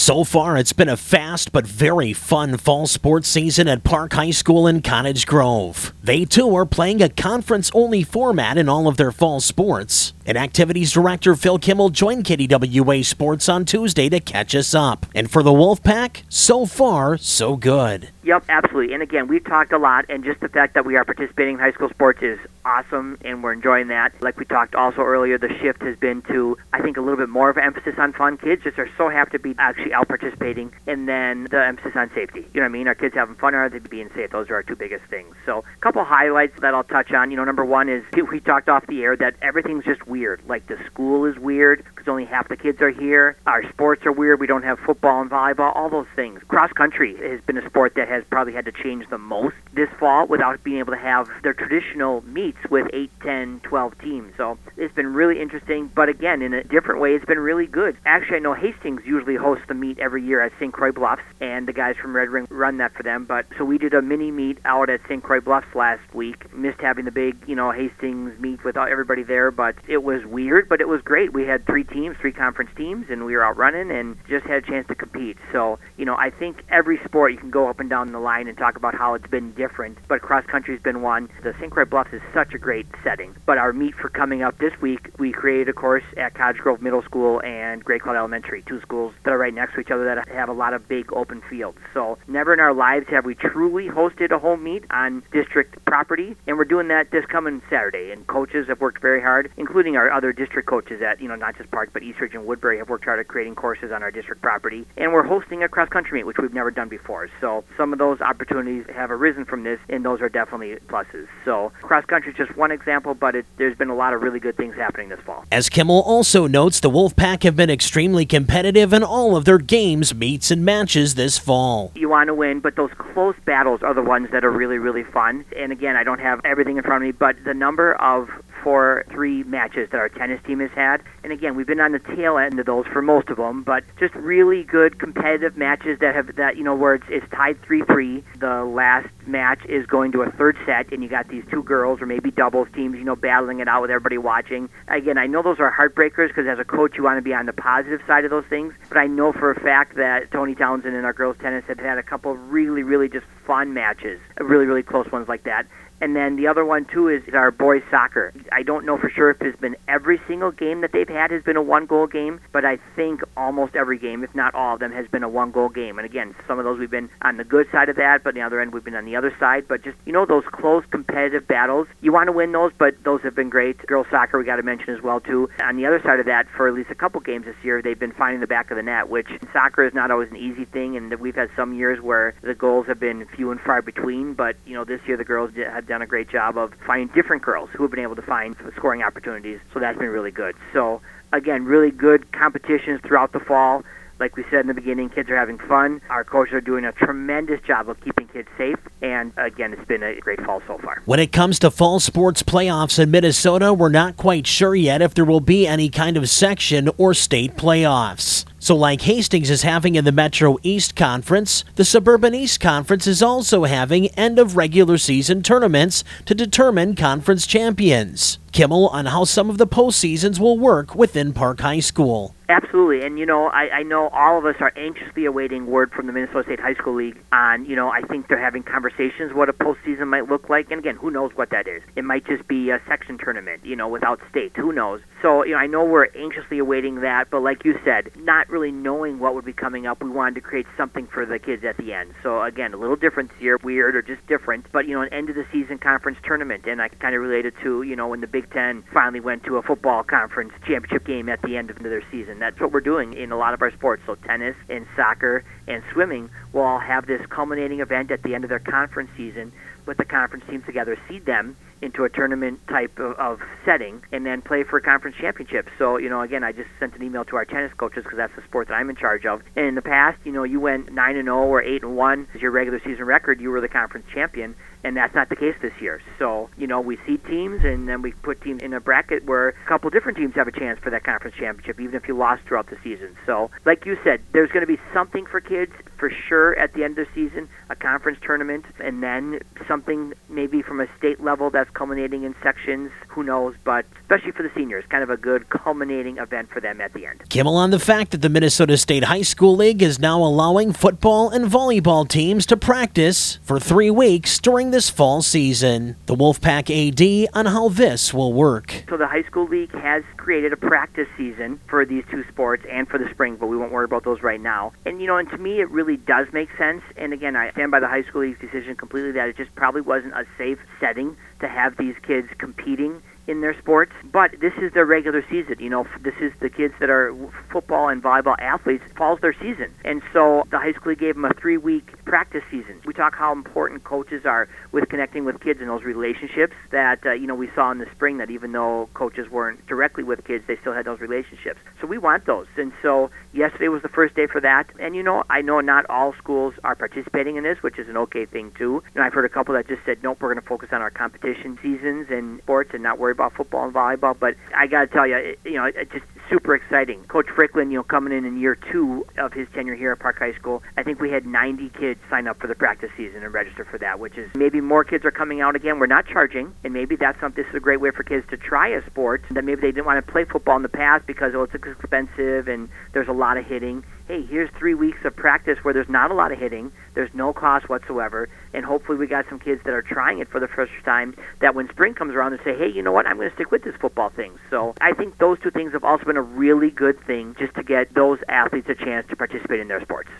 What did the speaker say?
So far, it's been a fast but very fun fall sports season at Park High School in Cottage Grove. They too are playing a conference-only format in all of their fall sports. And Activities Director Phil Kimmel joined KDWA Sports on Tuesday to catch us up. And for the Wolfpack, so far, so good. Yep, absolutely. And again, we've talked a lot, and just the fact that we are participating in high school sports is awesome, and we're enjoying that. Like we talked also earlier, the shift has been to, I think, a little bit more of an emphasis on fun. Kids just are so happy to be actually out participating, and then the emphasis on safety. You know what I mean? Our kids having fun, or are they being safe? Those are our two biggest things. So a couple highlights that I'll touch on. Number one is we talked off the air that everything's just weird. Like the school is weird because only half the kids are here. Our sports are weird. We don't have football and volleyball, all those things. Cross country has been a sport that has probably had to change the most this fall without being able to have their traditional meets with 8, 10, 12 teams. So it's been really interesting, but again, in a different way, it's been really good. Actually, I know Hastings usually hosts the meet every year at St. Croix Bluffs, and the guys from Red Ring run that for them. But so we did a mini meet out at St. Croix Bluffs last week. Missed having the big, Hastings meet with everybody there, but it was weird, but it was great. We had 3 conference teams, and we were out running and just had a chance to compete. So, I think every sport you can go up and down the line and talk about how it's been different, but cross country's been one. The St. Croix Bluffs is such a great setting. But our meet for coming up this week, we created a course at Cottage Grove Middle School and Great Cloud Elementary, 2 schools that are right next to each other that have a lot of big open fields. So never in our lives have we truly hosted a home meet on district property, and we're doing that this coming Saturday. And coaches have worked very hard, including our other district coaches at, not just Park, but Eastridge and Woodbury have worked hard at creating courses on our district property. And we're hosting a cross-country meet, which we've never done before. So some of those opportunities have arisen from this, and those are definitely pluses. So cross-country is just one example, but there's been a lot of really good things happening this fall. As Kimmel also notes, the Wolfpack have been extremely competitive in all of their games, meets, and matches this fall. You want to win, but those close battles are the ones that are really, really fun. And again, I don't have everything in front of me, but the number of 4-3 matches that our tennis team has had, and again, we've been on the tail end of those for most of them, but just really good competitive matches that where it's tied 3-3. The last match is going to a third set, and you got these 2 girls or maybe doubles teams, battling it out with everybody watching. Again, I know those are heartbreakers because as a coach, you want to be on the positive side of those things, but I know for a fact that Tony Townsend and our girls tennis have had a couple of really, really just fun matches, really, really close ones like that. And then the other one, too, is our boys soccer. I don't know for sure if it's been every single game that they've had has been a 1-goal game, but I think almost every game, if not all of them, has been a 1-goal game. And again, some of those we've been on the good side of that, but on the other end, we've been on the other side. But just, those close competitive battles, you want to win those, but those have been great. Girls soccer, we got to mention as well, too. On the other side of that, for at least a couple games this year, they've been finding the back of the net, which soccer is not always an easy thing, and we've had some years where the goals have been few and far between, but, this year the girls have done a great job of finding different girls who have been able to find scoring opportunities, so that's been really good. So, again, really good competitions throughout the fall. Like we said in the beginning, kids are having fun. Our coaches are doing a tremendous job of keeping kids safe, and again, it's been a great fall so far. When it comes to fall sports playoffs in Minnesota, we're not quite sure yet if there will be any kind of section or state playoffs. So like Hastings is having in the Metro East Conference, the Suburban East Conference is also having end-of-regular season tournaments to determine conference champions. Kimmel on how some of the postseasons will work within Park High School. Absolutely, and I know all of us are anxiously awaiting word from the Minnesota State High School League on, I think they're having conversations what a postseason might look like, and again, who knows what that is. It might just be a section tournament, without state, who knows. So, I know we're anxiously awaiting that, but like you said, not really knowing what would be coming up, we wanted to create something for the kids at the end. So again, a little different this year, weird or just different, but an end of the season conference tournament, and I kind of related to, when the Big Ten finally went to a football conference championship game at the end of their season. That's what we're doing in a lot of our sports. So tennis and soccer and swimming will all have this culminating event at the end of their conference season with the conference teams together, seed them into a tournament type of setting, and then play for a conference championship. So, again, I just sent an email to our tennis coaches because that's the sport that I'm in charge of. And in the past, you went 9-0 or 8-1 as your regular season record. You were the conference champion. and that's not the case this year. So, we seed teams, and then we put teams in a bracket where a couple different teams have a chance for that conference championship, even if you lost throughout the season. So, like you said, there's going to be something for kids for sure at the end of the season, a conference tournament, and then something maybe from a state level that's culminating in sections. Who knows? But especially for the seniors, kind of a good culminating event for them at the end. Kimmel on the fact that the Minnesota State High School League is now allowing football and volleyball teams to practice for 3 weeks during this fall season. The Wolfpack AD on how this will work. So the high school league has created a practice season for these two sports and for the spring, but we won't worry about those right now. And, and to me, it really does make sense. And again, I stand by the high school league's decision completely that it just probably wasn't a safe setting to have these kids competing in their sports, but this is their regular season. This is the kids that are football and volleyball athletes. Fall's their season, and so the high school gave them a 3-week practice season. We talk how important coaches are with connecting with kids and those relationships that we saw in the spring. That even though coaches weren't directly with kids, they still had those relationships. So we want those, and so yesterday was the first day for that. And I know not all schools are participating in this, which is an okay thing too. I've heard a couple that just said, nope, we're going to focus on our competition seasons and sports and not worry about football and volleyball. But I got to tell you, it's just super exciting. Coach Fricklin, coming in year 2 of his tenure here at Park High School, I think we had 90 kids sign up for the practice season and register for that, which is maybe more kids are coming out again. We're not charging, and maybe this is a great way for kids to try a sport that maybe they didn't want to play football in the past because it's expensive and there's a lot of hitting. Hey, here's 3 weeks of practice where there's not a lot of hitting, there's no cost whatsoever, and hopefully we got some kids that are trying it for the first time that when spring comes around they say, hey, you know what, I'm going to stick with this football thing. So I think those two things have also been a really good thing just to get those athletes a chance to participate in their sports.